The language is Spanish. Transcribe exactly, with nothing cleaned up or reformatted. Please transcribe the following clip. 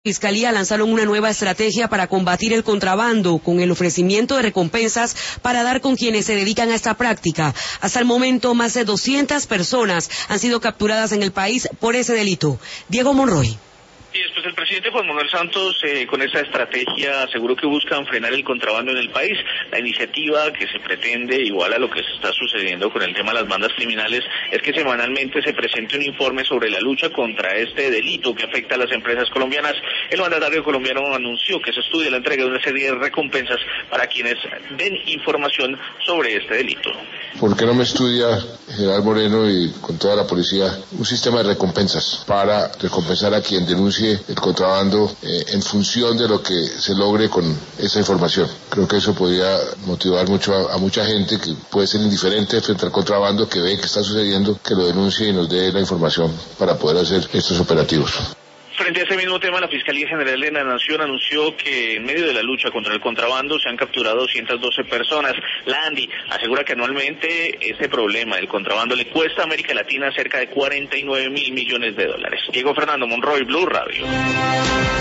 Fiscalía lanzaron una nueva estrategia para combatir el contrabando con el ofrecimiento de recompensas para dar con quienes se dedican a esta práctica. Hasta el momento, más de doscientas personas han sido capturadas en el país por ese delito. Diego Monroy. Y después el presidente Juan Manuel Santos, eh, con esa estrategia, aseguró que buscan frenar el contrabando en el país. La iniciativa que se pretende, igual a lo que se está sucediendo con el tema de las bandas criminales, es que semanalmente se presente un informe sobre la lucha contra este delito que afecta a las empresas colombianas. El mandatario colombiano anunció que se estudia la entrega de una serie de recompensas para quienes den información sobre este delito. ¿Por qué no me estudia, general Moreno, y con toda la policía, un sistema de recompensas para recompensar a quien denuncie el contrabando eh, en función de lo que se logre con esa información? Creo que eso podría motivar mucho a, a mucha gente que puede ser indiferente frente al contrabando, que ve que está sucediendo, que lo denuncie y nos dé la información para poder hacer estos operativos. Frente a ese mismo tema, la Fiscalía General de la Nación anunció que en medio de la lucha contra el contrabando se han capturado doscientas doce personas. La ANDI asegura que anualmente este problema del contrabando le cuesta a América Latina cerca de cuarenta y nueve mil millones de dólares. Diego Fernando Monroy, Blue Radio.